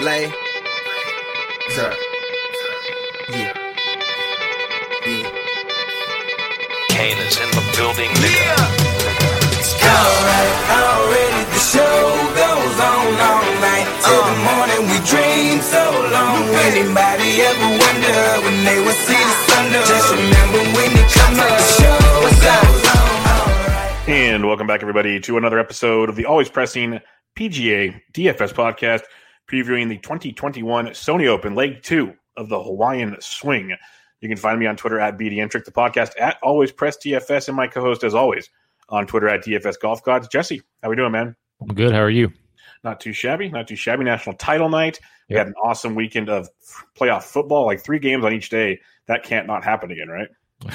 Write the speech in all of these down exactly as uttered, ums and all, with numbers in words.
Lay. Sir. Yeah. Yeah. Kane is in the building, nigga. Yeah. Alright, already the show goes on all night. Till uh. the morning we dream so long. Anybody ever wonder when they would see the sun? Just remember when it comes up, the show goes on. And welcome back, everybody, to another episode of the Always Pressing P G A D F S podcast, previewing the twenty twenty-one Sony Open Leg two of the Hawaiian Swing. You can find me on Twitter at BDentric, the podcast at Always Press D F S, and my co-host, as always, on Twitter at D F S Golf Gods. Jesse, how we doing, man? I'm good. How are you? Not too shabby. Not too shabby. National title night. We yep. had an awesome weekend of playoff football, like three games on each day. That can't not happen again, right?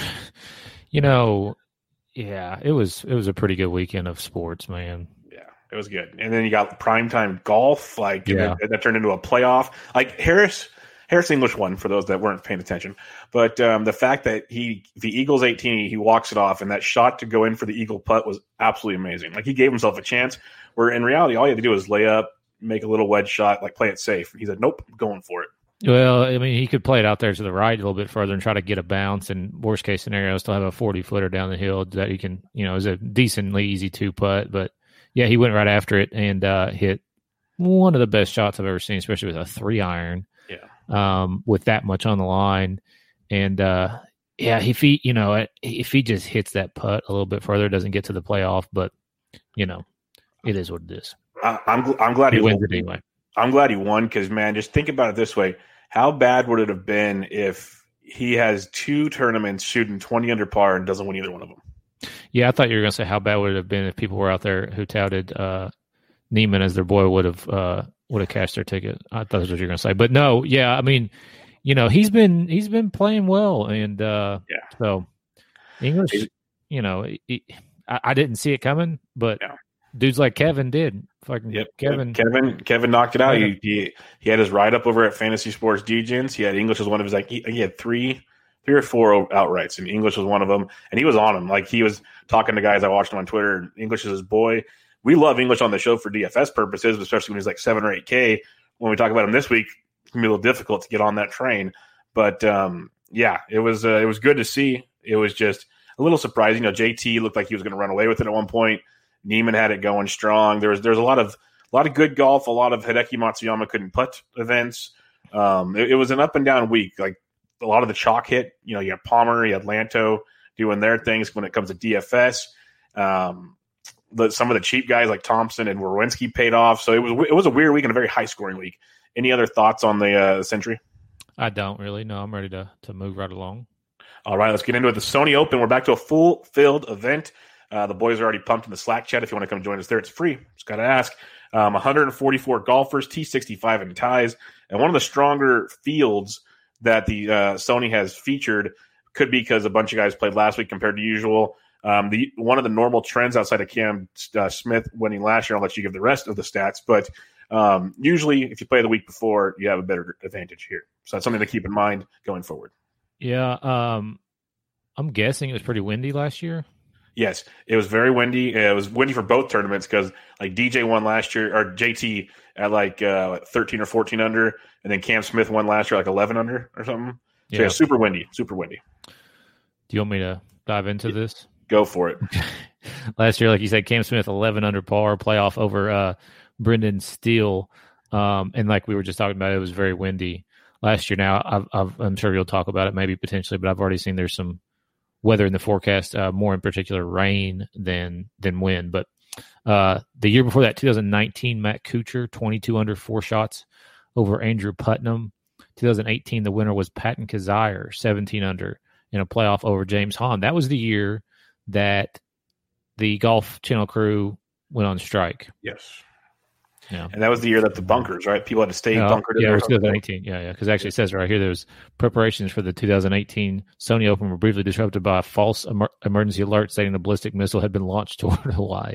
You know, yeah, it was it was a pretty good weekend of sports, man. Yeah, it was good. And then you got primetime golf, like yeah. that, that turned into a playoff. Like Harris Harris English won, for those that weren't paying attention. But um, the fact that he the Eagles eighteen, he walks it off, and that shot to go in for the Eagle putt was absolutely amazing. Like, he gave himself a chance, where in reality, all you had to do was lay up, make a little wedge shot, like play it safe. He said, nope, I'm going for it. Well, I mean, he could play it out there to the right a little bit further and try to get a bounce, and worst case scenario, still have a forty-footer down the hill that he can, you know, is a decently easy two-putt. But, yeah, he went right after it and uh, hit one of the best shots I've ever seen, especially with a three-iron. Yeah. Um, with that much on the line. And, uh, yeah, if he, you know, if he just hits that putt a little bit further, doesn't get to the playoff, but, you know, it is what it is. I, I'm, I'm glad he, he wins won. it anyway. I'm glad he won because, man, just think about it this way. How bad would it have been if he has two tournaments shooting twenty under par and doesn't win either one of them? Yeah, I thought you were going to say how bad would it have been if people were out there who touted uh, Neiman as their boy would have uh, would have cashed their ticket. I thought that's what you were going to say, but no, yeah, I mean, you know, he's been he's been playing well, and uh, yeah, so English, you know, he, I, I didn't see it coming, but yeah. Dudes like Kevin did. Fucking yep. Kevin, Kevin, Kevin knocked it out. He, he he had his ride up over at Fantasy Sports Degens. He had English as one of his like he, he had three, three or four outrights, and English was one of them. And he was on him. Like, he was talking to guys. I watched him on Twitter. English is his boy. We love English on the show for D F S purposes, especially when he's like seven or eight K. When we talk about him this week, it's gonna be a little difficult to get on that train. But um, yeah, it was uh, it was good to see. It was just a little surprising. You know, J T looked like he was going to run away with it at one point. Neiman had it going strong. There was there's a lot of a lot of good golf. A lot of Hideki Matsuyama couldn't putt events. Um, it, it was an up and down week. Like, a lot of the chalk hit. You know, you had Palmer, you had Lanto doing their things when it comes to D F S. Um, the, some of the cheap guys like Thompson and Wawrinski paid off. So it was it was a weird week and a very high scoring week. Any other thoughts on the uh, Century? I don't really. No, I'm ready to to move right along. All right, let's get into it. The Sony Open. We're back to a full filled event. Uh, the boys are already pumped in the Slack chat. If you want to come join us there, it's free. Just got to ask. Um, one hundred forty-four golfers, T sixty-five in ties, and one of the stronger fields that the uh, Sony has featured could be because a bunch of guys played last week compared to usual. Um, the one of the normal trends outside of Cam uh, Smith winning last year, I'll let you give the rest of the stats, but um, usually if you play the week before, you have a better advantage here. So that's something to keep in mind going forward. Yeah, um, I'm guessing it was pretty windy last year. Yes, it was very windy. It was windy for both tournaments because, like, D J won last year, or J T at like uh, thirteen or fourteen under, and then Cam Smith won last year like eleven under or something. So yeah, yeah super windy, super windy. Do you want me to dive into yeah. this? Go for it. Last year, like you said, Cam Smith eleven under par, playoff over uh, Brendan Steele, um, and like we were just talking about, it was very windy last year. Now, I've, I've, I'm sure you'll talk about it maybe potentially, but I've already seen there's some weather in the forecast, uh, more in particular rain than than wind. But uh, the year before that, two thousand nineteen, Matt Kuchar, twenty-two under, four shots over Andrew Putnam. two thousand eighteen, the winner was Patton Kizzire, seventeen under, in a playoff over James Hahn. That was the year that the Golf Channel crew went on strike. Yes. Yeah. And that was the year that the bunkers, right? People had to stay uh, bunkered in yeah, there. it was twenty eighteen. Yeah, yeah. Because actually it says right here, there was preparations for the two thousand eighteen Sony Open were briefly disrupted by a false emer- emergency alert stating the ballistic missile had been launched toward Hawaii.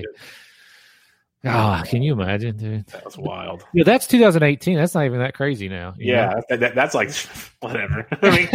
Ah, oh, can you imagine, dude? That's wild. Yeah, that's two thousand eighteen. That's not even that crazy now. Yeah, that, that, that's like, whatever.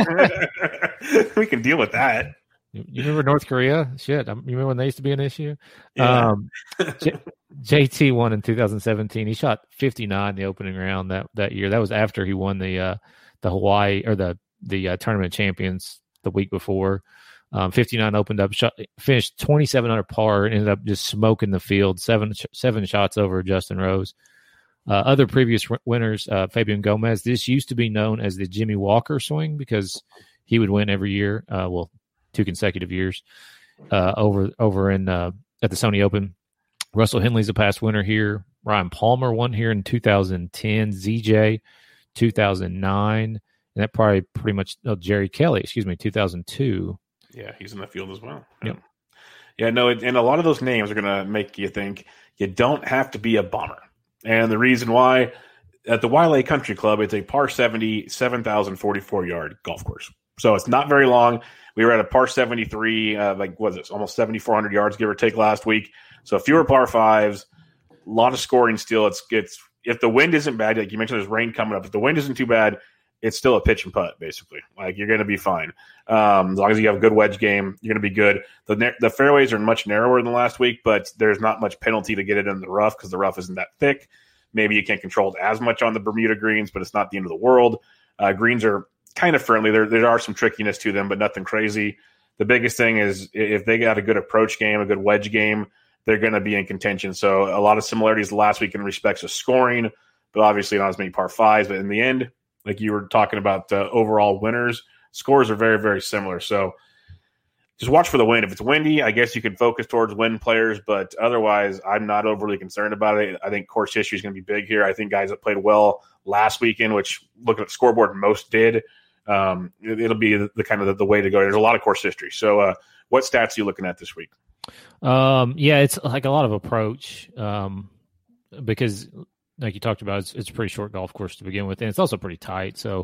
I mean, we can deal with that. You remember North Korea? Shit, you remember when they used to be an issue? Yeah. Um, J T won in two thousand seventeen. He shot fifty-nine the opening round that, that year. That was after he won the uh, the Hawaii or the the uh, tournament champions the week before. Um, fifty-nine opened up, shot, finished twenty-seven under par, and ended up just smoking the field. Seven seven shots over Justin Rose. Uh, other previous winners, uh, Fabian Gomez. This used to be known as the Jimmy Walker swing because he would win every year. Uh, well, two consecutive years uh, over over in uh, at the Sony Open. Russell Henley's a past winner here. Ryan Palmer won here in two thousand ten. Z J, two thousand nine. And that probably pretty much oh, Jerry Kelly, excuse me, two thousand two. Yeah, he's in the field as well. Yep. Yeah, no, and a lot of those names are going to make you think you don't have to be a bomber. And the reason why, at the Wailea Country Club, it's a par seventy, seven thousand forty-four yard golf course. So it's not very long. We were at a par seventy-three, uh, like, what is this, almost seventy-four hundred yards, give or take, last week. So fewer par fives, a lot of scoring still. It's it's if the wind isn't bad, like you mentioned, there's rain coming up. If the wind isn't too bad, it's still a pitch and putt, basically. Like, you're going to be fine. Um, as long as you have a good wedge game, you're going to be good. The the fairways are much narrower than last week, but there's not much penalty to get it in the rough because the rough isn't that thick. Maybe you can't control it as much on the Bermuda greens, but it's not the end of the world. Uh, greens are kind of friendly. There, there are some trickiness to them, but nothing crazy. The biggest thing is if they got a good approach game, a good wedge game, they're going to be in contention. So a lot of similarities last week in respects of scoring, but obviously not as many par fives. But in the end, like you were talking about uh, overall winners, scores are very, very similar. So just watch for the wind. If it's windy, I guess you can focus towards wind players, but otherwise I'm not overly concerned about it. I think course history is going to be big here. I think guys that played well last weekend, which looking at the scoreboard, most did, um, it, it'll be the, the kind of the, the way to go. There's a lot of course history. So uh, what stats are you looking at this week? Um, yeah, it's like a lot of approach um, because, like you talked about, it's, it's a pretty short golf course to begin with, and it's also pretty tight. So,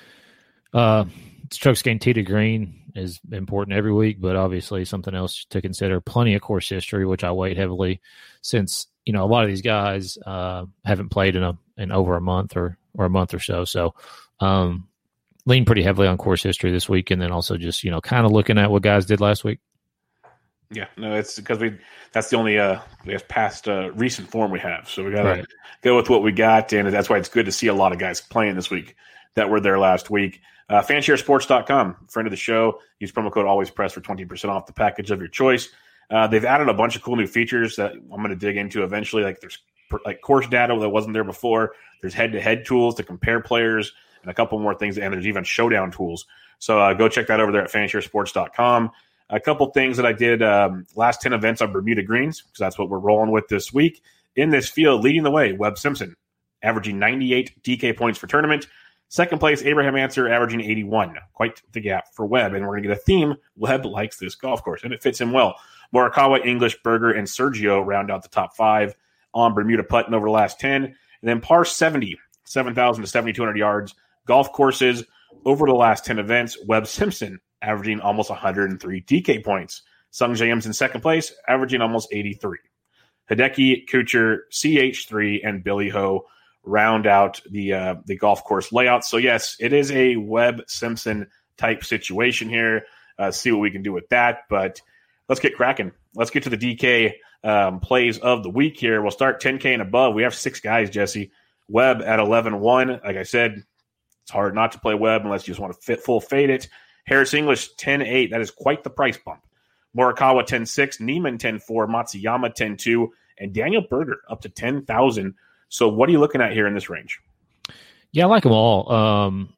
uh, strokes gained tee to green is important every week, but obviously something else to consider. Plenty of course history, which I weight heavily, since you know a lot of these guys uh, haven't played in a in over a month or or a month or so. So, um, lean pretty heavily on course history this week, and then also just you know kind of looking at what guys did last week. Yeah, no, it's because we that's the only uh I guess past uh, recent form we have. So we gotta Right. go with what we got, and that's why it's good to see a lot of guys playing this week that were there last week. Uh, Fanshare Sports dot com, friend of the show. Use promo code AlwaysPress for twenty percent off the package of your choice. Uh, they've added a bunch of cool new features that I'm going to dig into eventually. Like there's like course data that wasn't there before. There's head-to-head tools to compare players, and a couple more things. And there's even showdown tools. So uh, go check that over there at Fanshare Sports dot com. A couple things that I did um, last ten events on Bermuda greens, because that's what we're rolling with this week. In this field, leading the way, Webb Simpson, averaging ninety-eight D K points per tournament. Second place, Abraham Answer, averaging eighty-one. Quite the gap for Webb. And we're going to get a theme. Webb likes this golf course, and it fits him well. Morikawa, English, Berger, and Sergio round out the top five on Bermuda putting over the last ten. And then par seventy, seven thousand to seven thousand two hundred yards. Golf courses over the last ten events. Webb Simpson, averaging almost one hundred three D K points. Sung Jae's in second place, averaging almost eighty-three. Hideki, Kuchar, C H three, and Billy Ho round out the uh, the golf course layout. So, yes, it is a Webb Simpson type situation here. Uh, see what we can do with that. But let's get cracking. Let's get to the D K um, plays of the week here. We'll start ten K and above. We have six guys, Jesse. Webb at eleven one. Like I said, it's hard not to play Webb unless you just want to fit full fade it. Harris English ten eight. That is quite the price bump. Morikawa ten six. Neiman ten four. Matsuyama ten two. And Daniel Berger up to ten thousand. So what are you looking at here in this range? Yeah, I like them all. Um,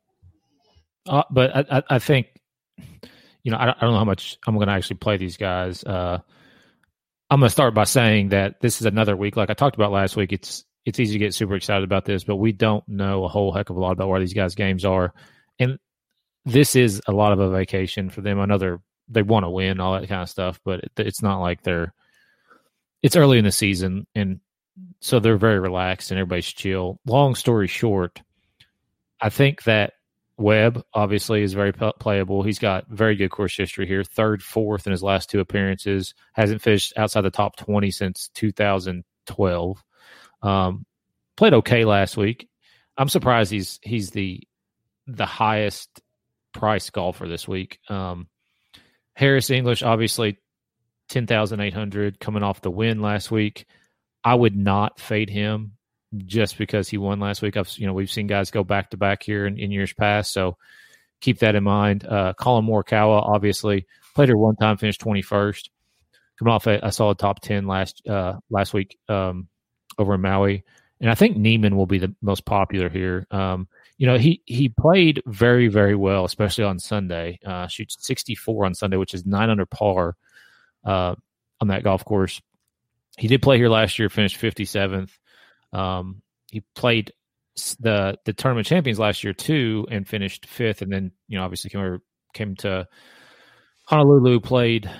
uh, but I, I, I think, you know, I, I don't know how much I'm going to actually play these guys. Uh, I'm going to start by saying that this is another week. Like I talked about last week, it's it's easy to get super excited about this, but we don't know a whole heck of a lot about where these guys' games are. And this is a lot of a vacation for them. I know they're, they want to win, all that kind of stuff, but it, it's not like they're – it's early in the season, and so they're very relaxed and everybody's chill. Long story short, I think that Webb obviously is very p- playable. He's got very good course history here, third, fourth in his last two appearances. Hasn't finished outside the top twenty since two thousand twelve. Um, played okay last week. I'm surprised he's he's the the highest price golfer this week. Um, Harris English, obviously, ten thousand eight hundred coming off the win last week. I would not fade him just because he won last week. I've, you know, we've seen guys go back to back here in, in years past, so keep that in mind. Uh, Colin Morikawa, obviously, played here one time, finished twenty-first. Coming off, a, I saw a top ten last uh, last week um, over in Maui, and I think Neiman will be the most popular here. Um, you know, he he played very, very well, especially on Sunday. Uh, shoots sixty-four on Sunday, which is nine under par uh, on that golf course. He did play here last year, finished fifty-seventh. Um, he played the the tournament champions last year too, and finished fifth. And then, you know, obviously came over, came to Honolulu, played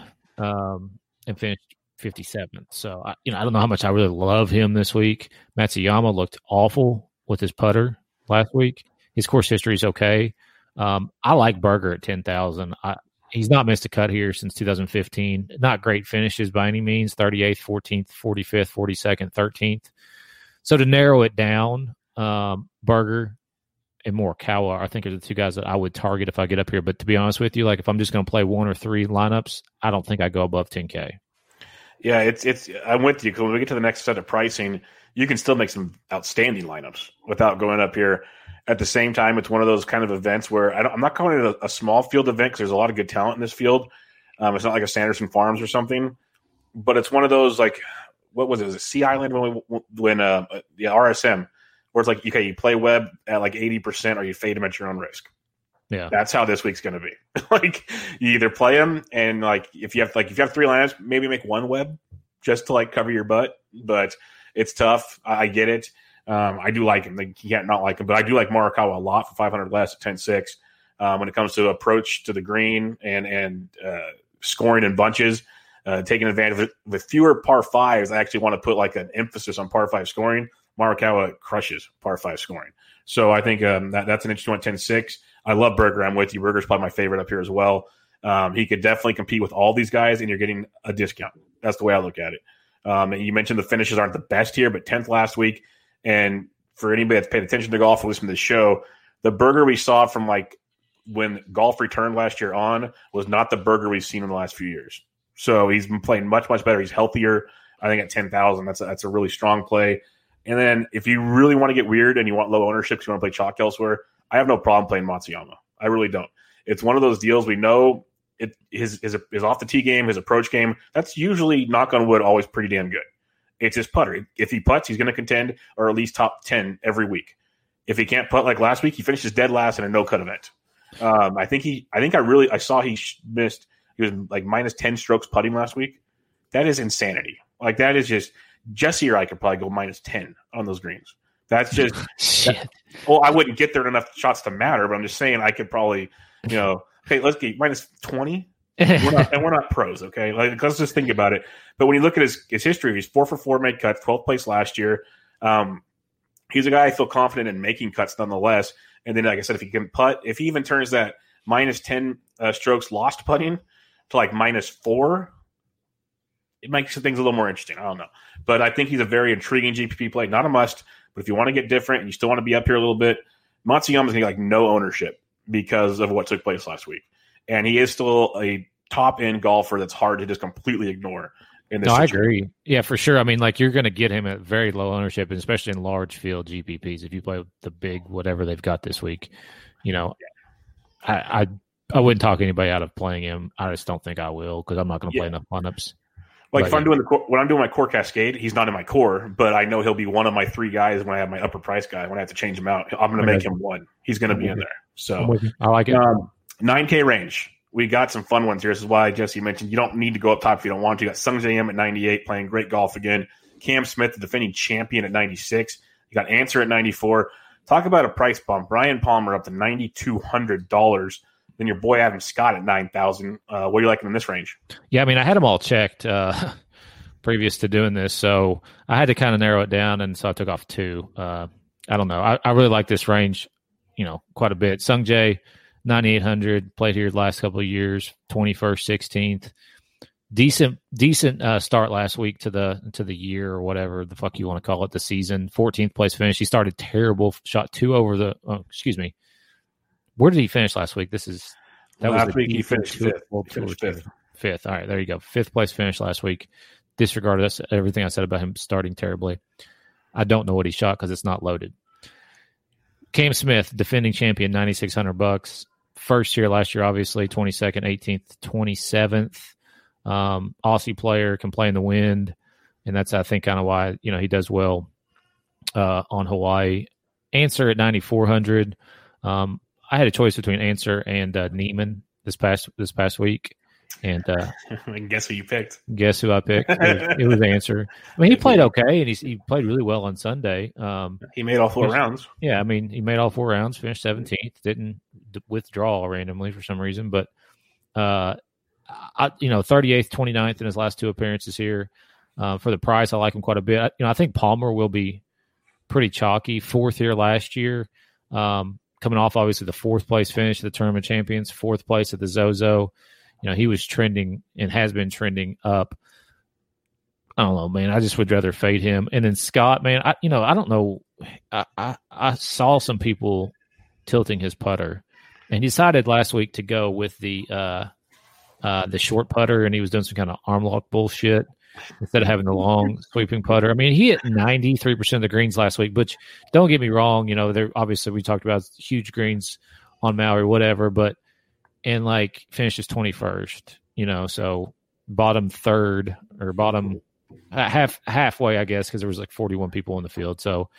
um, and finished fifty-seventh. So, I, you know, I don't know how much I really love him this week. Matsuyama looked awful with his putter last week. His course history is okay. Um, I like Berger at ten thousand. I He's not missed a cut here since two thousand fifteen. Not great finishes by any means. thirty-eighth, fourteenth, forty-fifth, forty-second, thirteenth. So to narrow it down, um, Berger and Morikawa, I think are the two guys that I would target if I get up here. But to be honest with you, like if I'm just going to play one or three lineups, I don't think I go above ten K. Yeah, it's it's. I'm with you because when we get to the next set of pricing, you can still make some outstanding lineups without going up here. At the same time, it's one of those kind of events where I don't, I'm not calling it a, a small field event because there's a lot of good talent in this field. Um, it's not like a Sanderson Farms or something, but it's one of those like, what was it? Was it Sea Island when we, when uh, the R S M, where it's like, okay, you play Webb at like eighty percent or you fade him at your own risk. Yeah, that's how this week's going to be. Like you either play him and like if you have like if you have three lineups, maybe make one Webb just to like cover your butt, but it's tough. I, I get it. Um, I do like him. Like, you can't not like him, but I do like Morikawa a lot for five hundred less at ten six. Um, when it comes to approach to the green and and uh, scoring in bunches, uh, taking advantage of it. With fewer par fives, I actually want to put like an emphasis on par five scoring. Morikawa crushes par five scoring. So I think um, that, that's an interesting one at ten six. I love Berger. I'm with you. Berger's probably my favorite up here as well. Um, he could definitely compete with all these guys, and you're getting a discount. That's the way I look at it. Um, and you mentioned the finishes aren't the best here, but tenth last week. And for anybody that's paid attention to golf or listened to this show, the Berger we saw from like when golf returned last year on was not the Berger we've seen in the last few years. So he's been playing much, much better. He's healthier. I think at ten thousand, that's a, that's a really strong play. And then if you really want to get weird and you want low ownership because you want to play chalk elsewhere, I have no problem playing Matsuyama. I really don't. It's one of those deals we know it his his, his off the tee game, his approach game, that's usually, knock on wood, always pretty damn good. It's his putter. If he putts, he's going to contend or at least top ten every week. If he can't putt like last week, he finishes dead last in a no-cut event. Um, I think he. I think I really. I saw he missed. He was like minus ten strokes putting last week. That is insanity. Like that is just Jesse or I could probably go minus ten on those greens. That's just shit. That, well, I wouldn't get there in enough shots to matter, but I'm just saying I could probably, you know, okay, let's get minus twenty. We're not, and we're not pros, okay? Like, let's just think about it. But when you look at his, his history, he's four for four made cuts, twelfth place last year. Um, he's a guy I feel confident in making cuts nonetheless. And then, like I said, if he can putt, if he even turns that minus ten uh, strokes lost putting to like minus four, it makes things a little more interesting. I don't know. But I think he's a very intriguing G P P play. Not a must, but if you want to get different and you still want to be up here a little bit, Matsuyama's going to get like no ownership because of what took place last week. And he is still a top-end golfer that's hard to just completely ignore in this No, situation. I agree. Yeah, for sure. I mean, like, you're going to get him at very low ownership, and especially in large field G P Ps. If you play the big whatever they've got this week, you know, I I, I wouldn't talk anybody out of playing him. I just don't think I will because I'm not going to Yeah. play enough lineups. Like But, if I'm yeah. doing the core, when I'm doing my core cascade, he's not in my core, but I know he'll be one of my three guys when I have my upper price guy. When I have to change him out, I'm going to make him one. He's going to be in there. I'm So with you. I like it. um, nine K range. We got some fun ones here. This is why Jesse mentioned you don't need to go up top if you don't want to. You got Sung J M at ninety-eight, playing great golf again. Cam Smith, the defending champion, at ninety-six. You got Answer at ninety-four. Talk about a price bump. Brian Palmer up to nine thousand two hundred dollars. Then your boy Adam Scott at nine thousand dollars. Uh, what are you liking in this range? Yeah, I mean, I had them all checked uh, previous to doing this, so I had to kind of narrow it down, and so I took off two. Uh, I don't know. I, I really like this range, you know, quite a bit. Sung Jae, ninety-eight hundred, played here the last couple of years, twenty-first, sixteenth. Decent, decent uh, start last week to the to the year or whatever the fuck you want to call it, the season. fourteenth place finish. He started terrible, shot two over the. Oh, excuse me. Where did he finish last week? This is that last was week he finished fifth. World He finished Tour fifth. Fifth. All right, there you go. Fifth place finish last week. disregard this, everything I said about him starting terribly. I don't know what he shot because it's not loaded. Cam Smith, defending champion, ninety-six hundred bucks. First year last year, obviously, twenty-second, eighteenth, twenty-seventh. Um, Aussie player, can play in the wind, and that's, I think, kind of why, you know, he does well uh, on Hawaii. Answer at ninety-four hundred. Um, I had a choice between Answer and uh, Neiman this past this past week, and uh, and guess who you picked? Guess who I picked? It was, it was Answer. I mean, he played okay, and he he played really well on Sunday. Um, he made all four finished, rounds. Yeah, I mean, he made all four rounds, finished seventeenth, didn't d- withdraw randomly for some reason, but uh, I, you know, thirty-eighth, twenty-ninth in his last two appearances here. Uh, for the price, I like him quite a bit. I, you know, I think Palmer will be pretty chalky. Fourth here last year, um, coming off obviously the fourth place finish of the Tournament Champions, fourth place at the Zozo. You know, he was trending and has been trending up. I don't know, man. I just would rather fade him. And then Scott, man, I you know, I don't know. I, I, I saw some people tilting his putter, and he decided last week to go with the uh, uh, the short putter, and he was doing some kind of arm lock bullshit instead of having the long sweeping putter. I mean, he hit ninety-three percent of the greens last week, but don't get me wrong, you know, there obviously we talked about huge greens on Maui or whatever, but and like finishes twenty-first, you know, so bottom third or bottom half halfway, I guess, because there was like forty-one people in the field. So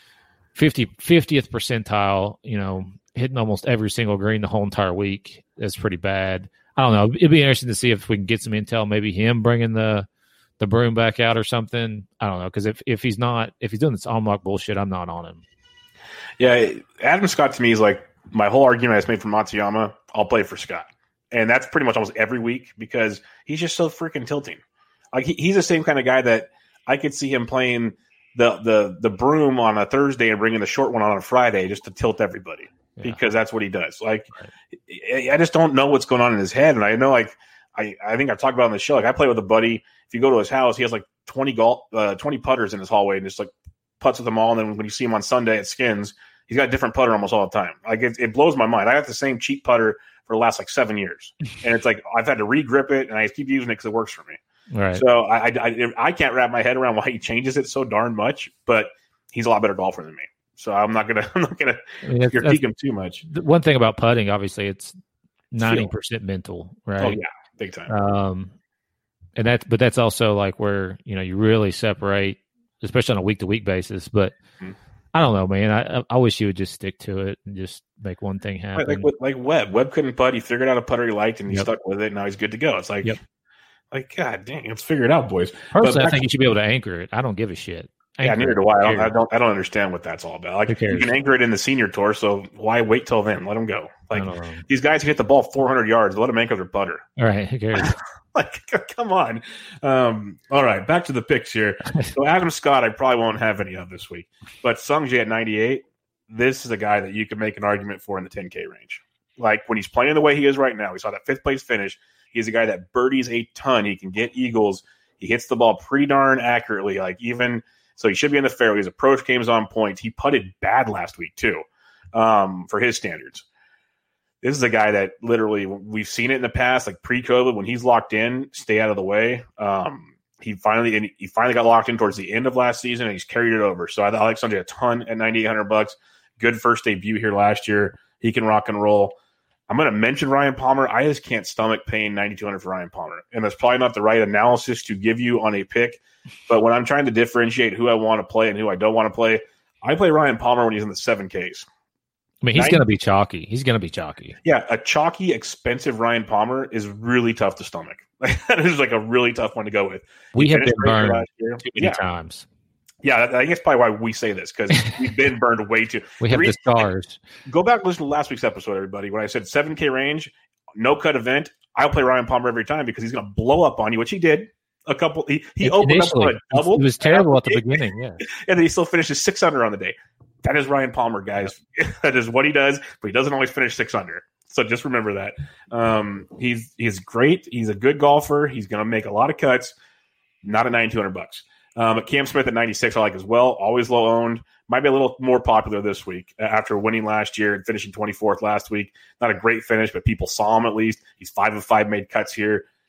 fifty, fiftieth percentile, you know, hitting almost every single green the whole entire week is pretty bad. I don't know. It'd be interesting to see if we can get some intel, maybe him bringing the the broom back out or something. I don't know, because if, if he's not, if he's doing this on lock bullshit, I'm not on him. Yeah, Adam Scott to me is like my whole argument I just made for Matsuyama. I'll play for Scott, and that's pretty much almost every week because he's just so freaking tilting. Like he, he's the same kind of guy that I could see him playing the the the broom on a Thursday and bringing the short one on a Friday just to tilt everybody yeah. because that's what he does. Like right. I just don't know what's going on in his head, and I know like I I think I've talked about on the show. Like I play with a buddy. If you go to his house, he has like twenty golf, uh, twenty putters in his hallway, and just like putts with them all. And then when you see him on Sunday at Skins, he's got a different putter almost all the time. Like it, it blows my mind. I got the same cheap putter for the last like seven years, and it's like I've had to re-grip it, and I keep using it because it works for me. Right. So I, I I can't wrap my head around why he changes it so darn much, but he's a lot better golfer than me. So I'm not gonna I'm not gonna I mean, critique him too much. One thing about putting, obviously, it's ninety percent mental, right? Oh yeah, big time. Um, and that, but that's also like where you know you really separate, especially on a week to week basis. But mm-hmm. I don't know, man. I I wish you would just stick to it and just make one thing happen. Like with, like Webb, Webb couldn't putt. He figured out a putter he liked, and he yep. stuck with it. And now he's good to go. It's like. Yep. Like, God dang, let's figure it out, boys. Personally, I think you should be able to anchor it. I don't give a shit. Anchor yeah, neither do I. I don't, I don't. I don't understand what that's all about. Like, you can anchor it in the senior tour, so why wait till then? Let them go. Like these guys who hit the ball four hundred yards, let them anchor their putter. All right, who cares? Like, come on. Um, all right, back to the picks here. So Adam Scott, I probably won't have any of this week, but Sungjae at ninety-eight. This is a guy that you can make an argument for in the ten K range. Like when he's playing the way he is right now, we saw that fifth place finish. He's a guy that birdies a ton. He can get eagles. He hits the ball pretty darn accurately. Like even so, he should be in the fairway. His approach game is on point. He putted bad last week too, um, for his standards. This is a guy that literally we've seen it in the past, like pre-COVID, when he's locked in, stay out of the way. Um, he finally and he finally got locked in towards the end of last season, and he's carried it over. So I, I like Sungjae a ton at ninety-eight hundred bucks. Good first debut here last year. He can rock and roll. I'm going to mention Ryan Palmer. I just can't stomach paying ninety-two hundred dollars for Ryan Palmer. And that's probably not the right analysis to give you on a pick. But when I'm trying to differentiate who I want to play and who I don't want to play, I play Ryan Palmer when he's in the seven Ks. I mean, he's going to be chalky. He's going to be chalky. Yeah, a chalky, expensive Ryan Palmer is really tough to stomach. That is like a really tough one to go with. We he have been burned too many yeah. times. Yeah, I think that's probably why we say this, because we've been burned way too. We have the scars. Go back and listen to last week's episode, everybody. When I said seven K range, no cut event, I'll play Ryan Palmer every time because he's going to blow up on you, which he did. A couple, he, he opened Initially, up on a double. It was terrible at the beginning, yeah. And then he still finishes six under on the day. That is Ryan Palmer, guys. Yep. That is what he does, but he doesn't always finish six under. So just remember that. Um, he's he's great. He's a good golfer. He's going to make a lot of cuts. Not at ninety-two hundred bucks. Um, Cam Smith at ninety-six, I like as well. Always low owned. Might be a little more popular this week after winning last year and finishing twenty-fourth last week. Not a great finish, but people saw him at least. He's five of five made cuts here.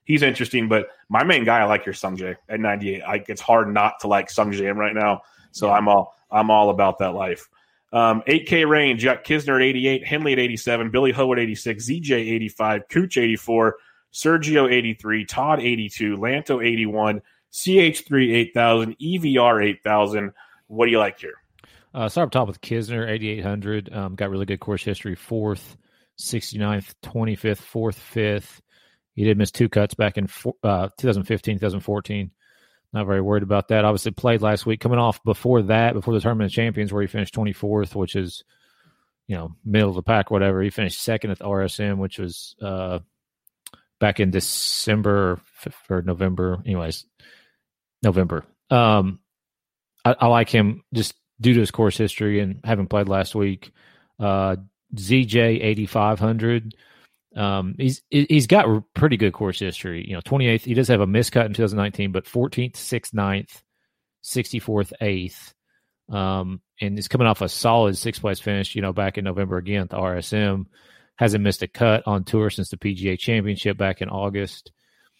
he's interesting. But my main guy, I like your Sungjae at ninety-eight. I, it's hard not to like Sungjae right now. So yeah. I'm all I'm all about that life. Um, eight K range, you got Kisner at eighty-eight, Henley at eighty-seven, Billy Ho at eighty-six, Z J eighty-five, Cooch eighty-four, Sergio eighty-three, Todd eighty-two, Lanto eighty-one, C H three eight thousand, E V R eight thousand. What do you like here? Uh, start up top with Kisner, eighty-eight hundred. Um, got really good course history, fourth, sixty-ninth, twenty-fifth, fourth, fifth. He did miss two cuts back in uh, twenty fifteen, twenty fourteen. Not very worried about that. Obviously played last week. Coming off before that, before the Tournament of Champions, where he finished twenty-fourth, which is, you know, middle of the pack, whatever. He finished second at the R S M, which was uh, back in December or November. Anyways, November. Um, I, I like him just due to his course history and having played last week. Uh, Z J eighty-five hundred. Um, he's he's got pretty good course history. You know, twenty-eighth. He does have a miscut in twenty nineteen, but fourteenth, sixth, ninth, sixty-fourth, eighth. Um, and he's coming off a solid sixth place finish. You know, back in November again at the R S M. Hasn't missed a cut on tour since the P G A Championship back in August.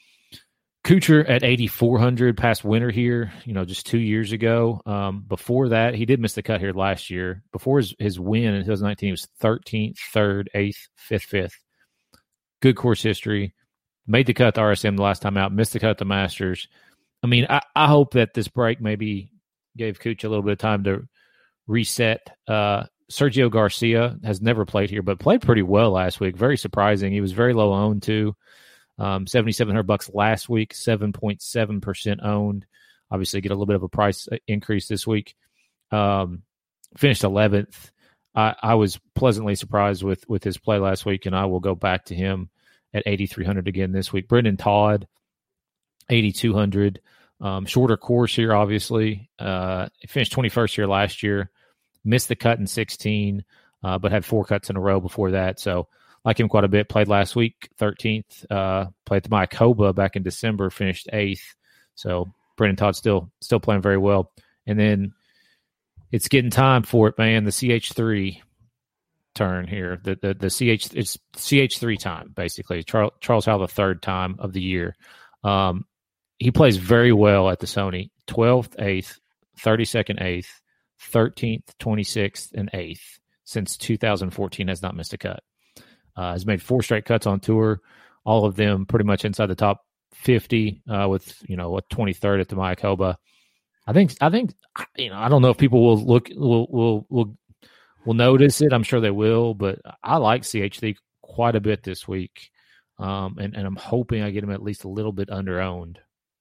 Kuchar at eighty-four hundred, past winner here, you know, just two years ago. Um, before that, he did miss the cut here last year. Before his, his win in twenty nineteen, he was thirteenth, third, eighth, fifth, fifth. Good course history. Made the cut at the R S M the last time out. Missed the cut at the Masters. I mean, I, I hope that this break maybe gave Kuchar a little bit of time to reset. Uh, Sergio Garcia has never played here, but played pretty well last week. Very surprising. He was very low owned too. Um, seventy-seven hundred bucks last week, seven point seven percent owned. Obviously, get a little bit of a price increase this week. Um, finished eleventh. I, I was pleasantly surprised with with his play last week, and I will go back to him at eighty-three hundred again this week. Brendan Todd, eighty-two hundred. Um, shorter course here, obviously. Uh, he finished twenty-first here last year. Missed the cut in sixteen, uh, but had four cuts in a row before that. So, like him quite a bit. Played last week, thirteenth. Uh, played the Mayakoba back in December, finished eighth. So, Brendan Todd still still playing very well. And then it's getting time for it, man. The C H three turn here. The the the C H it's C H three time basically. Charles Charles Howell the third time of the year. Um, he plays very well at the Sony. twelfth, eighth, thirty-second, eighth, thirteenth, twenty-sixth, and eighth since two thousand fourteen. Has not missed a cut. Uh, has made four straight cuts on tour. All of them pretty much inside the top fifty. Uh, with you know a twenty-third at the Mayakoba. I think I think you know I don't know if people will look will will will will notice it. I'm sure they will, but I like C H three quite a bit this week, um, and and I'm hoping I get him at least a little bit under owned.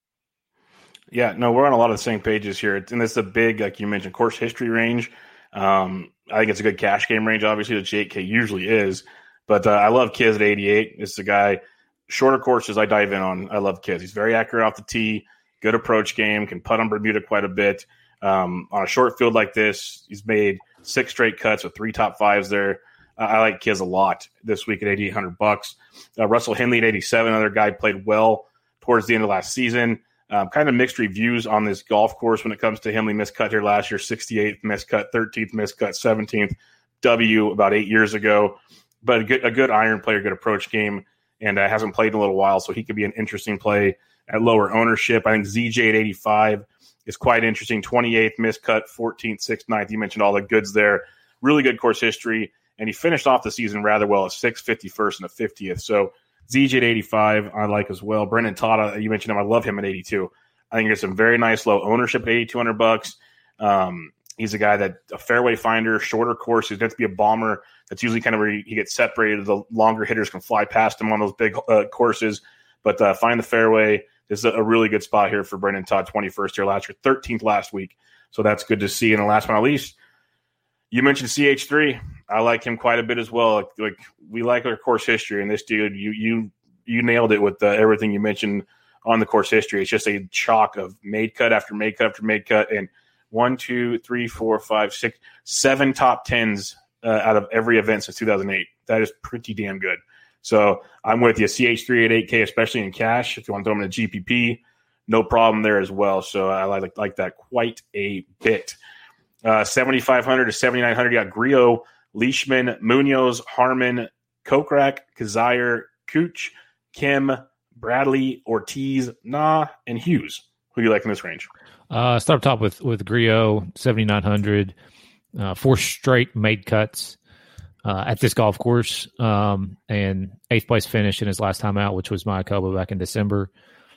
Yeah, no, we're on a lot of the same pages here, and it's a big, like you mentioned, course history range. Um, I think it's a good cash game range. Obviously, the J K usually is, but uh, I love Kiz at eighty-eight. It's a guy shorter courses I dive in on. I love Kiz. He's very accurate off the tee. Good approach game, can putt on Bermuda quite a bit. Um, on a short field like this, he's made six straight cuts with three top fives there. Uh, I like Kiz a lot this week at eighty-eight hundred bucks. Uh, Russell Henley at eighty-seven, another guy played well towards the end of last season. Um, kind of mixed reviews on this golf course when it comes to Henley. Miscut here last year, sixty-eighth miscut, thirteenth miscut, seventeenth W about eight years ago. But a good, a good iron player, good approach game, and uh, hasn't played in a little while, so he could be an interesting play at lower ownership. I think Z J at eighty-five is quite interesting. twenty-eighth miscut, fourteenth, sixth, ninth. You mentioned all the goods there. Really good course history, and he finished off the season rather well at sixth, fifty-first, and a fiftieth. So Z J at eighty-five I like as well. Brendan Todd, you mentioned him. I love him at eighty-two. I think there's some very nice low ownership at eighty-two hundred bucks. Um, he's a guy that a fairway finder, shorter course. He's going to be a bomber. That's usually kind of where he, he gets separated. The longer hitters can fly past him on those big uh, courses. But uh, find the fairway. This is a really good spot here for Brendan Todd, twenty-first here last year, thirteenth last week. So that's good to see. And the last but not least, you mentioned C H three. I like him quite a bit as well. Like, like we like our course history, and this dude, you you you nailed it with uh, everything you mentioned on the course history. It's just a chalk of made cut after made cut after made cut, and one, two, three, four, five, six, seven top tens uh, out of every event since two thousand eight. That is pretty damn good. So I'm with you. C H three at eight K, especially in cash. If you want to throw them in a G P P, no problem there as well. So I like like that quite a bit. Uh, seventy-five hundred to seventy-nine hundred, you got Grillo, Leishman, Munoz, Harmon, Kokrak, Kazire, Cooch, Kim, Bradley, Ortiz, Nah, and Hughes. Who do you like in this range? Uh, start up top with, with Griot, seventy-nine hundred, uh, four straight made cuts uh, at this golf course, um, and eighth place finish in his last time out, which was Mayakoba back in December.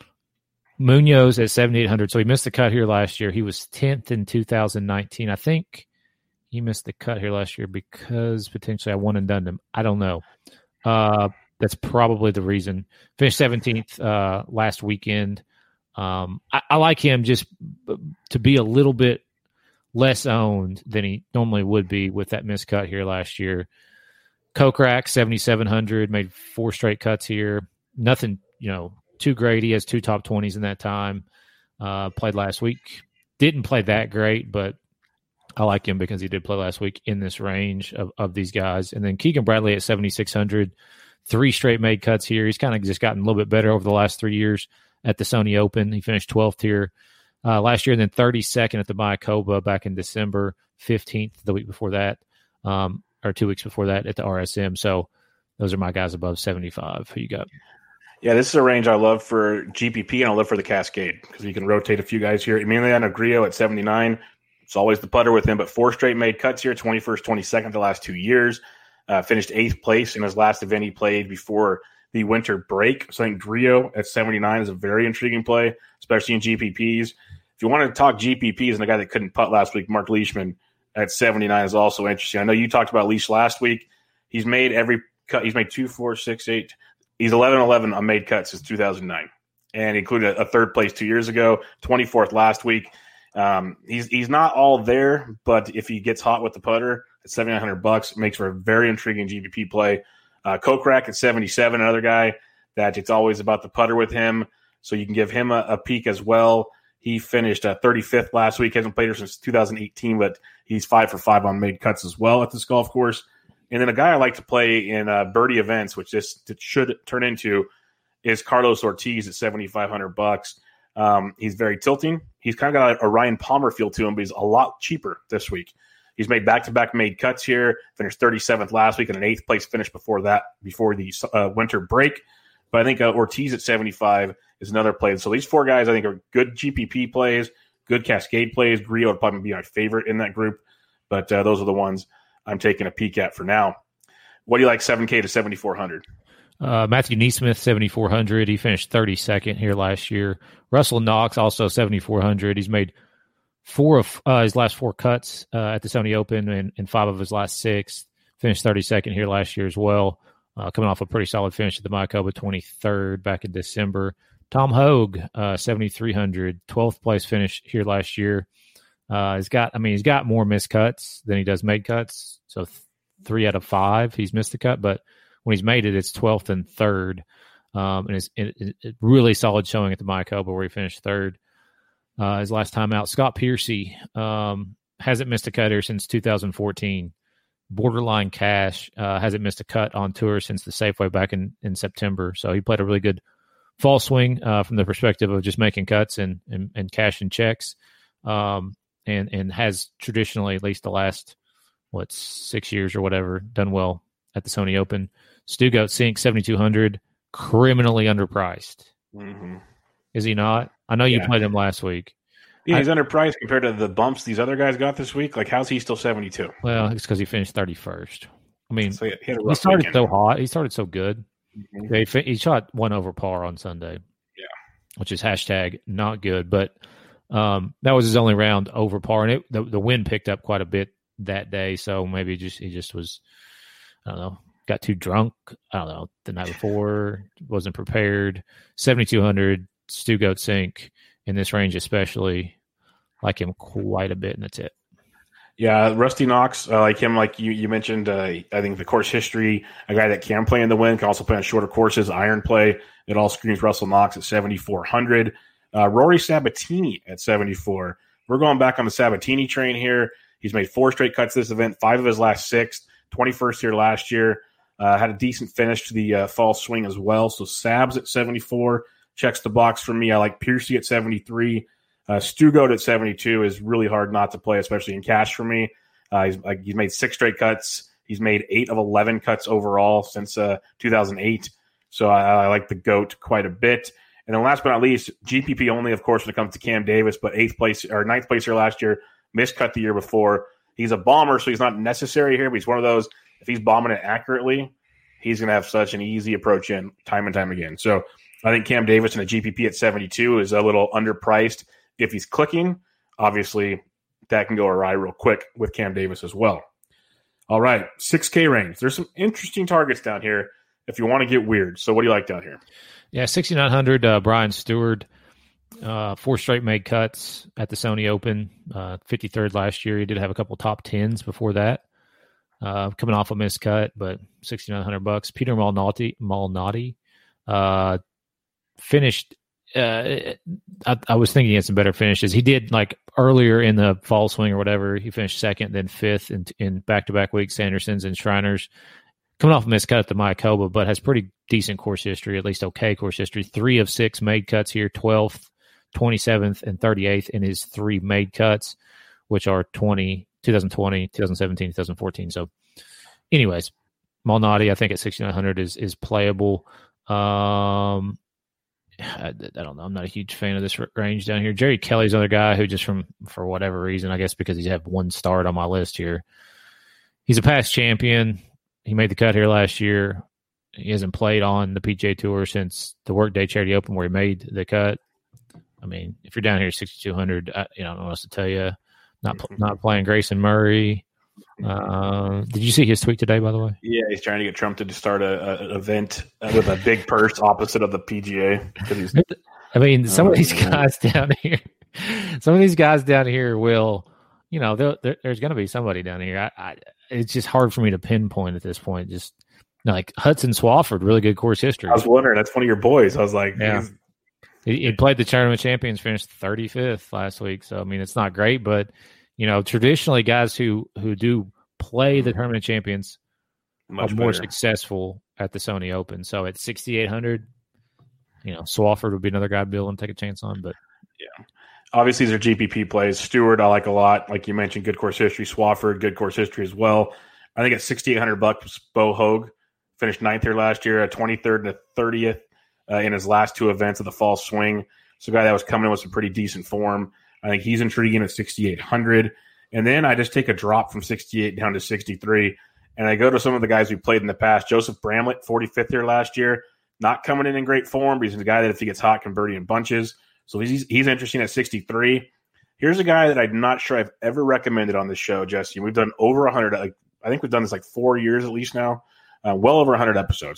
Munoz at seventy-eight hundred, so he missed the cut here last year. He was tenth in two thousand nineteen. I think he missed the cut here last year because potentially I won and done him. I don't know. Uh, that's probably the reason. Finished seventeenth uh, last weekend. Um, I, I like him just to be a little bit less owned than he normally would be with that miscut here last year. Kokrak, seventy-seven hundred, made four straight cuts here. Nothing, you know, too great. He has two top twenties in that time. Uh, played last week. Didn't play that great, but I like him because he did play last week in this range of, of these guys. And then Keegan Bradley at seventy-six hundred, three straight made cuts here. He's kind of just gotten a little bit better over the last three years at the Sony Open. He finished twelfth here uh, last year, and then thirty-second at the Mayakoba back in December, fifteenth the week before that, um, or two weeks before that at the R S M. So those are my guys above seventy-five. Who you got? Yeah, this is a range I love for G P P, and I love for the Cascade because you can rotate a few guys here. Emiliano Grillo at seventy-nine. It's always the putter with him, but four straight made cuts here, twenty-first, twenty-second the last two years. Uh, finished eighth place in his last event he played before the winter break. So I think Grillo at seventy-nine is a very intriguing play, especially in G P Ps. If you want to talk G P Ps and the guy that couldn't putt last week, Mark Leishman at seventy-nine is also interesting. I know you talked about Leash last week. He's made every cut. He's made two, four, six, eight. He's eleven eleven on made cuts since two thousand nine, and included a third place two years ago, twenty-fourth last week. Um, he's he's not all there, but if he gets hot with the putter at seventy-nine hundred bucks, it makes for a very intriguing G P P play. Uh, Kokrak at seventy-seven, another guy that it's always about the putter with him, so you can give him a, a peek as well. He finished uh, thirty-fifth last week. Hasn't played here since two thousand eighteen, but he's five for five on made cuts as well at this golf course. And then a guy I like to play in uh, birdie events, which this should turn into, is Carlos Ortiz at seventy-five hundred bucks. Um, he's very tilting. He's kind of got a, a Ryan Palmer feel to him, but he's a lot cheaper this week. He's made back-to-back made cuts here, finished thirty-seventh last week and an eighth place finish before that, before the uh, winter break. But I think uh, Ortiz at seventy-five is another play. So these four guys I think are good G P P plays, good Cascade plays. Grillo would probably be my favorite in that group, but uh, those are the ones I'm taking a peek at for now. What do you like seven K to seventy-four hundred? Uh, Matthew Neesmith, seventy-four hundred. He finished thirty-second here last year. Russell Knox, also seventy-four hundred. He's made four of uh, his last four cuts uh, at the Sony Open and, and five of his last six. Finished thirty-second here last year as well. Uh, coming off a pretty solid finish at the Mayakoba, twenty-third back in December. Tom Hogue, uh, seventy-three hundred, twelfth place finish here last year. Uh, he's got, I mean, he's got more missed cuts than he does made cuts. So th- three out of five, he's missed the cut, but when he's made it, it's twelfth and third. Um, and it's it, it, it really solid showing at the Mayakoba where he finished third. Uh, his last time out, Scott Piercy um, hasn't missed a cut here since two thousand fourteen. Borderline cash, uh, hasn't missed a cut on tour since the Safeway back in, in September. So he played a really good fall swing uh, from the perspective of just making cuts and, and, and cashing checks. Um, and, and has traditionally, at least the last, what, six years or whatever, done well at the Sony Open. Stugoat Sink, seventy-two hundred, criminally underpriced. Mm-hmm. Is he not? I know you Yeah. played him last week. Yeah, he's I, underpriced compared to the bumps these other guys got this week. Like, how's he still seventy-two? Well, it's because he finished thirty-first. I mean, So he, had a he rough started weekend. so hot. He started so good. Mhm. Yeah, he, fi- he shot one over par on Sunday. Yeah. Which is hashtag not good. But um, that was his only round over par. And it, the, the wind picked up quite a bit that day. So maybe just he just was, I don't know, got too drunk. I don't know, the night before, wasn't prepared. seventy-two hundred, Stugoat Sink in this range especially. Like him quite a bit, and that's it. Yeah, Rusty Knox, I like him. Like you, you mentioned, uh, I think the course history, a guy that can play in the wind, can also play on shorter courses, iron play. It all screams Russell Knox at seventy-four hundred. Uh, Rory Sabatini at seventy-four. We're going back on the Sabatini train here. He's made four straight cuts this event, five of his last six, twenty-first here last year. Uh, had a decent finish to the uh, fall swing as well. So Sabs at seventy-four checks the box for me. I like Piercy at seventy-three. Uh, Stugoat at seventy-two is really hard not to play, especially in cash for me. Uh, he's, like, he's made six straight cuts. He's made eight of eleven cuts overall since uh, two thousand eight. So I, I like the GOAT quite a bit. And then last but not least, G P P only, of course, when it comes to Cam Davis, but eighth place or ninth place here last year, miscut the year before. He's a bomber, so he's not necessary here, but he's one of those, if he's bombing it accurately, he's going to have such an easy approach in time and time again. So I think Cam Davis in a G P P at seventy-two is a little underpriced. If he's clicking, obviously that can go awry real quick with Cam Davis as well. All right, six K range. There's some interesting targets down here if you want to get weird. So what do you like down here? Yeah, sixty-nine hundred, uh, Brian Stewart, uh, four straight made cuts at the Sony Open, uh, fifty-third last year. He did have a couple top tens before that, uh, coming off a miscut, but sixty-nine hundred bucks. Peter Malnati, Malnati uh, finished. Uh, I, I was thinking he had some better finishes. He did like earlier in the fall swing or whatever. He finished second, then fifth in, in back-to-back weeks, Sandersons and Shriners. Coming off a miscut at the Mayakoba, but has pretty decent course history, at least okay course history. Three of six made cuts here, twelfth, twenty-seventh, and thirty-eighth in his three made cuts, which are twenty, twenty twenty, twenty seventeen, twenty fourteen. So anyways, Malnati, I think at sixty-nine hundred is is playable. Um, I, I don't know. I'm not a huge fan of this range down here. Jerry Kelly's another guy who just from, for whatever reason, I guess because he's had one start on my list here. He's a past champion. He made the cut here last year. He hasn't played on the P G A Tour since the Workday Charity Open where he made the cut. I mean, if you're down here at sixty-two hundred, I, you know, I don't know what else to tell you. Not not playing Grayson Murray. Uh, did you see his tweet today, by the way? Yeah, he's trying to get Trump to just start a, a, an event with a big purse opposite of the P G A. He's, I mean, some oh, of these man. guys down here, some of these guys down here will, you know, there, there's going to be somebody down here. I, I, it's just hard for me to pinpoint at this point. Just like Hudson Swafford, really good course history. I was wondering, that's one of your boys. I was like, yeah. He, he played the Tournament Champions, finished thirty-fifth last week. So, I mean, it's not great, but, you know, traditionally guys who, who do play the Tournament Champions Much are more better. successful at the Sony Open. So at sixty-eight hundred, you know, Swafford would be another guy I'd be able to take a chance on. But yeah, obviously these are G P P plays. Stewart, I like a lot. Like you mentioned, good course history. Swafford, good course history as well. I think at sixty-eight hundred bucks, Bo Hogue finished ninth here last year, a twenty-third and a thirtieth uh, in his last two events of the fall swing. So a guy that was coming in with some pretty decent form. I think he's intriguing at sixty-eight hundred. And then I just take a drop from sixty-eight down to sixty-three. And I go to some of the guys we played in the past. Joseph Bramlett, forty-fifth here last year. Not coming in in great form, but he's a guy that if he gets hot can birdie in bunches. So he's he's interesting at sixty-three. Here's a guy that I'm not sure I've ever recommended on this show, Jesse. We've done over one hundred. Like, I think we've done this like four years at least now. Uh, well over one hundred episodes.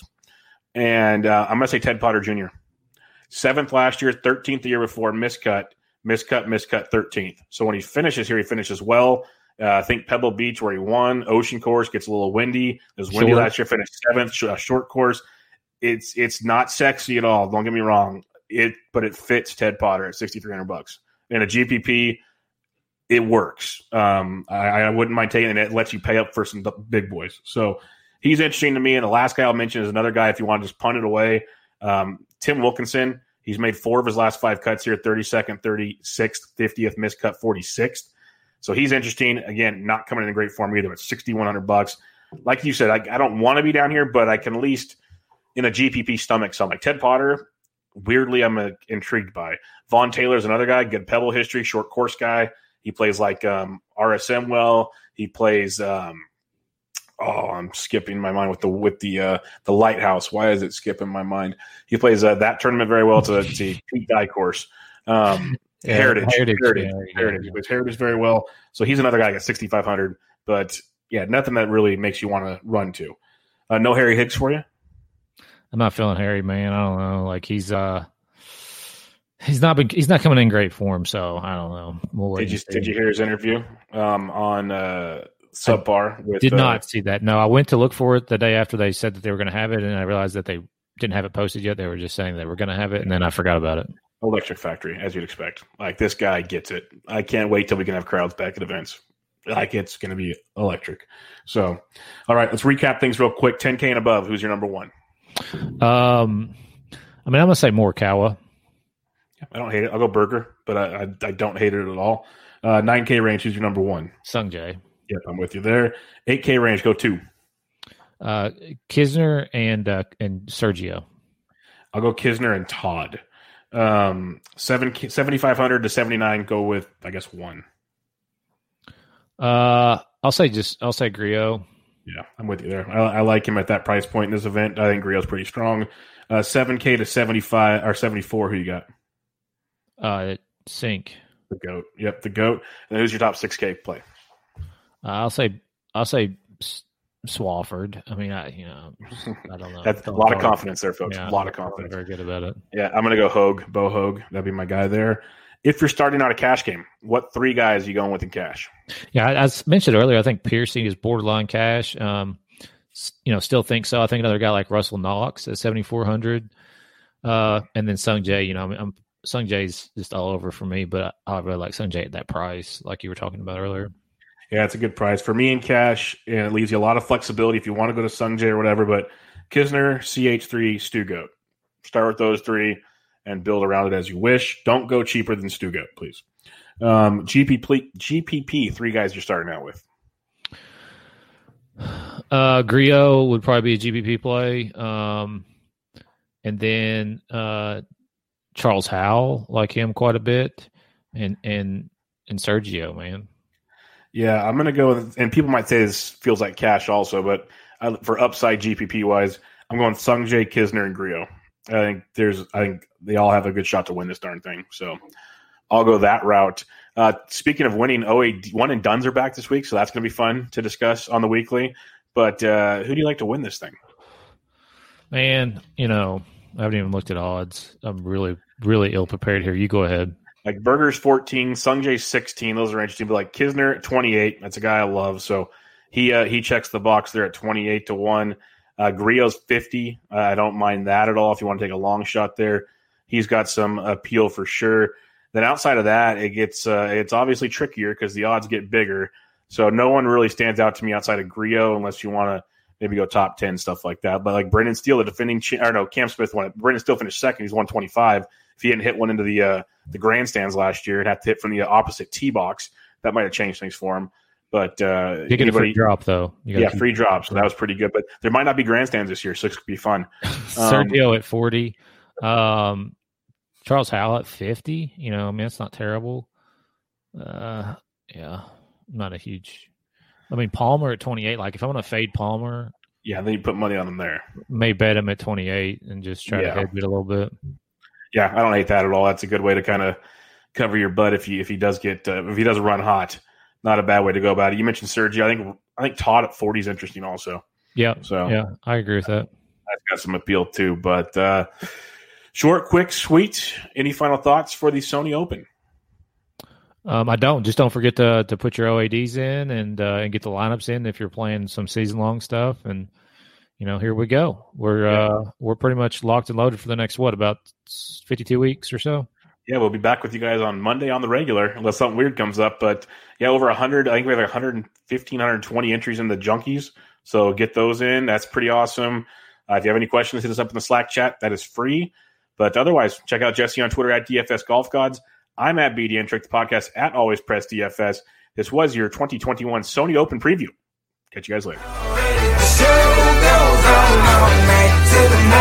And uh, I'm going to say Ted Potter Junior seventh last year, thirteenth the year before, miscut. Miscut, miscut, thirteenth. So when he finishes here, he finishes well. Uh, I think Pebble Beach, where he won, Ocean Course gets a little windy. It was windy Short. last year, finished seventh, sh- short course. It's it's not sexy at all. Don't get me wrong. It but it fits Ted Potter at sixty-three hundred bucks. In a G P P, it works. Um, I, I wouldn't mind taking it. It lets you pay up for some big boys. So he's interesting to me. And the last guy I'll mention is another guy if you want to just punt it away. Um, Tim Wilkinson. He's made four of his last five cuts here, thirty-second, thirty-sixth, fiftieth, miscut, forty-sixth. So he's interesting. Again, not coming in great form either. It's sixty-one hundred bucks. Like you said, I, I don't want to be down here, but I can at least in a G P P stomach some. Like Ted Potter, weirdly, I'm uh, intrigued by. Vaughn Taylor's another guy, good Pebble history, short course guy. He plays like um, R S M well. He plays um, – Oh, I'm skipping my mind with the with the uh, the Lighthouse. Why is it skipping my mind? He plays uh, that tournament very well. It's a, it's a Pete Dye course. Um, Yeah, Heritage, Heritage, Heritage, yeah, Heritage. yeah. He plays Heritage very well. So he's another guy at sixty-five hundred. But yeah, nothing that really makes you want to run to. Uh, no Harry Higgs for you? I'm not feeling Harry, man. I don't know. Like he's uh he's not been he's not coming in great form, so I don't know. We'll wait Did you and see. did you hear his interview um, on uh, Subpar? With, Did uh, not see that. No, I went to look for it the day after they said that they were going to have it, and I realized that they didn't have it posted yet. They were just saying they were going to have it, and then I forgot about it. Electric Factory, as you'd expect. Like, this guy gets it. I can't wait till we can have crowds back at events. Like, it's going to be electric. So, all right, let's recap things real quick. ten K and above, who's your number one? Um, I mean, I'm going to say Morikawa. I don't hate it. I'll go Burger, but I, I, I don't hate it at all. Uh, nine K range, who's your number one? Sungjae. Yep, I'm with you there. eight K range, go two. Uh, Kisner and uh, and Sergio. I'll go Kisner and Todd. Um, seven seventy-five hundred to seventy-nine. Go with, I guess, one. Uh, I'll say just I'll say Griot. Yeah, I'm with you there. I, I like him at that price point in this event. I think Griot's pretty strong. Uh, seven K to seventy-five or seventy-four. Who you got? Uh, Sink. The GOAT. Yep, the GOAT. And who's your top six K play? Uh, I'll say I'll say Swafford. I mean, I you know I don't know. That's don't a lot know. of confidence there, folks. Yeah, a lot of I'm confidence. Very good about it. Yeah, I'm gonna go Hogue, Bo Hogue. That'd be my guy there. If you're starting out a cash game, what three guys are you going with in cash? Yeah, I, I mentioned earlier. I think Piercy is borderline cash. Um, you know, still think so. I think another guy like Russell Knox at seventy-four hundred, uh, and then Sung Jae. You know, I mean, I'm, Sung Jae's just all over for me, but I, I really like Sung Jae at that price, like you were talking about earlier. Yeah, it's a good price for me in cash, and it leaves you a lot of flexibility if you want to go to Sung Jae or whatever. But Kisner, C H three, Stu Goat. Start with those three and build around it as you wish. Don't go cheaper than Stu Goat, please. Um, G P P, G P P, three guys you're starting out with. Uh, Griot would probably be a G P P play, um, and then uh, Charles Howell, like him quite a bit, and and and Sergio, man. Yeah, I'm going to go with, and people might say this feels like cash also, but I, for upside G P P wise, I'm going Sung Jae, Kisner, and Griot. I think there's, I think they all have a good shot to win this darn thing. So I'll go that route. Uh, speaking of winning, O A D, one and Duns are back this week, so that's going to be fun to discuss on the weekly. But uh, who do you like to win this thing? Man, you know, I haven't even looked at odds. I'm really, really ill prepared here. You go ahead. Like Berger's fourteen, Sung Jae's sixteen. Those are interesting. But like Kisner at twenty-eight, that's a guy I love. So he uh, he checks the box there at twenty-eight to one. Uh, Griot's fifty. Uh, I don't mind that at all if you want to take a long shot there. He's got some appeal for sure. Then outside of that, it gets uh, it's obviously trickier because the odds get bigger. So no one really stands out to me outside of Griot unless you want to maybe go top ten, stuff like that. But like Brendan Steele, the defending – or no, Cam Smith won it. Brendan Steele finished second. He's one twenty-five. If he hadn't hit one into the uh, the grandstands last year, it'd have to hit from the opposite tee box. That might have changed things for him. But uh, you get anybody, a free drop, though. You yeah, free drop. So that was pretty good. But there might not be grandstands this year, so this could be fun. Sergio um, at forty. Um, Charles Howell at fifty. You know, I mean, it's not terrible. Uh, yeah, not a huge – I mean, Palmer at twenty-eight. Like, if I want to fade Palmer – yeah, then you put money on him there. May bet him at twenty-eight and just try yeah. to hedge it a little bit. Yeah, I don't hate that at all. That's a good way to kind of cover your butt if he if he does get uh, if he does run hot. Not a bad way to go about it. You mentioned Sergio. I think I think Todd at forty is interesting also. Yeah. So yeah, I agree with that. That's got some appeal too. But uh, short, quick, sweet. Any final thoughts for the Sony Open? Um, I don't. Just don't forget to to put your O A Ds in and uh, and get the lineups in if you're playing some season long stuff. And you know, here we go. We're yeah. uh, we're pretty much locked and loaded for the next what about fifty-two weeks or so. Yeah, we'll be back with you guys on Monday on the regular, unless something weird comes up. But yeah, over one hundred. I think we have like one hundred fifteen, one hundred twenty entries in the junkies. So get those in. That's pretty awesome. Uh, if you have any questions, hit us up in the Slack chat. That is free. But otherwise, check out Jesse on Twitter at D F S Golf Gods. I'm at B D N Trick, the podcast at Always Press D F S. This was your twenty twenty-one Sony Open preview. Catch you guys later.